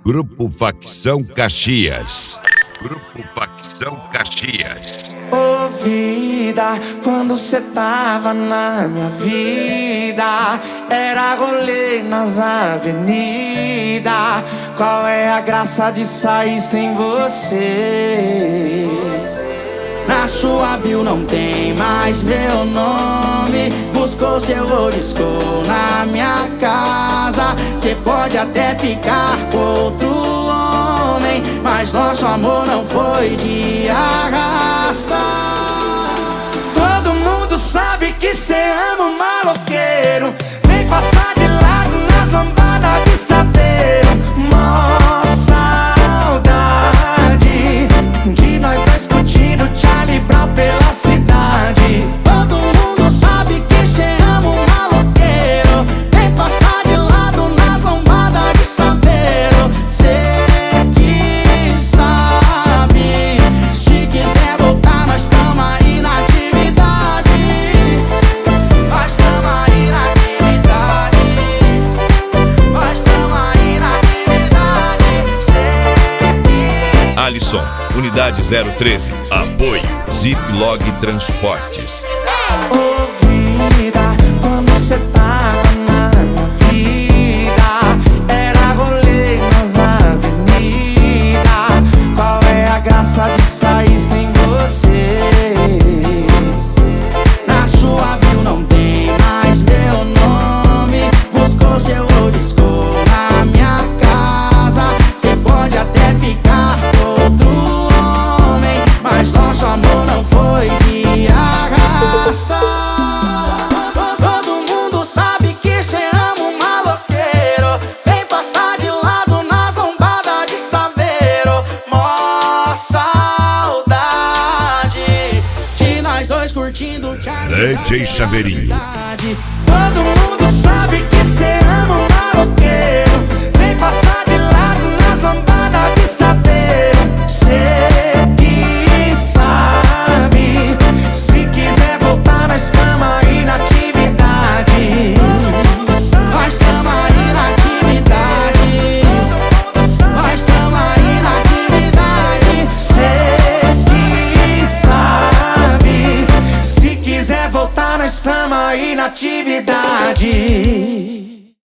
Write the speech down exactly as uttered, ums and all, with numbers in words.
Grupo Facção Caxias. Grupo Facção Caxias. Ô vida, quando cê tava na minha vida, era rolê nas avenidas. Qual é a graça de sair sem você? Na sua bio não tem mais meu nome. Buscou seu riscou na minha casa. Cê pode até ficar com outro homem, mas nosso amor não foi de arrasta. Todo mundo sabe que cê ama um maloqueiro. Vem passar de lado nas lambadas de saveiro. Mó saudade de nós dois curtindo Charlie Brown pela cidade. Todo mundo sabe que cê ama um maloqueiro. Vem passar de lado nas lambadas de saveiro. Cê que sabe, se quiser voltar nós tamo aí na atividade. Nós tamo aí na atividade. Nós tamo aí na atividade. Cê que... Alisson, Unidade zero treze. Apoio Ziploc Transportes. Ô vida, quando cê tava na minha vida, era rolê nas avenidas. Qual é a graça de sair sem você? Na sua bio não tem mais meu nome. Buscou seu riscou na minha casa. Cê pode até ficar com outro homem, mas nosso amor não foi de arrasta. Todo mundo sabe que cê ama um maloqueiro. Vem passar de lado nas lombadas de saveiro. Mó saudade de nós dois curtindo Charlie. D J Chaveirinho. Todo mundo sabe que cê ama um maloqueiro. Vem passar de lado nas lambadas de saveiro. Cê que sabe, se quiser voltar nós tamo aí na atividade. Nós tamo aí na atividade. Nós tamo aí na atividade. Cê que sabe, se quiser voltar nós tamo aí na atividade.